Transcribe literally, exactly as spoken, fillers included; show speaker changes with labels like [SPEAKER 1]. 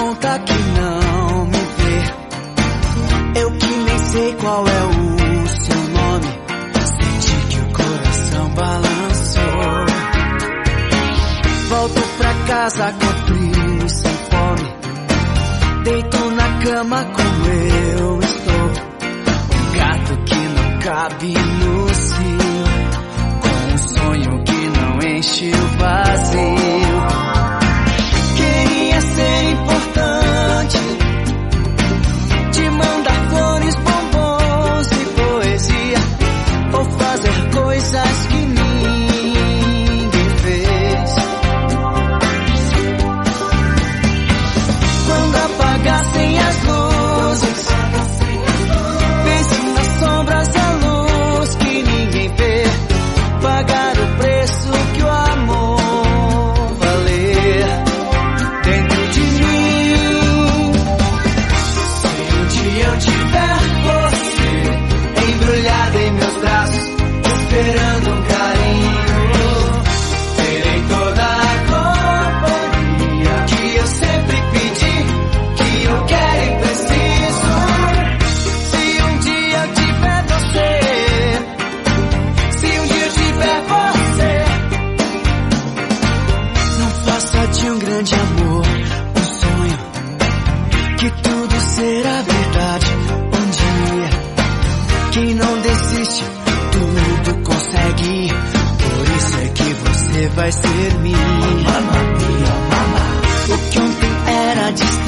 [SPEAKER 1] conta que não me vê. Eu que nem sei qual é o seu nome. Senti que o coração balançou. Volto pra casa com frio e sem fome. Deito na cama como eu estou. Um gato que não cabe no cio, com um sonho que não enche o vazio. Queria ser importante, te mandar flores, bombons e poesia, ou fazer coisas que ninguém fez. Quando apagassem as luzes, pense nas sombras, a luz que ninguém vê. Pagar o preço que o amor valer dentro de mim. Se um dia eu tiver você embrulhada em meus braços, esperando um carinho, terei toda a companhia que eu sempre pedi, que eu quero e preciso. Se um dia eu tiver você, se um dia eu tiver você, não faça de um grande amor um sonho, que tudo será verdade um dia. Quem não desiste, tudo consegue. Por isso é que você vai ser minha. O que ontem era distante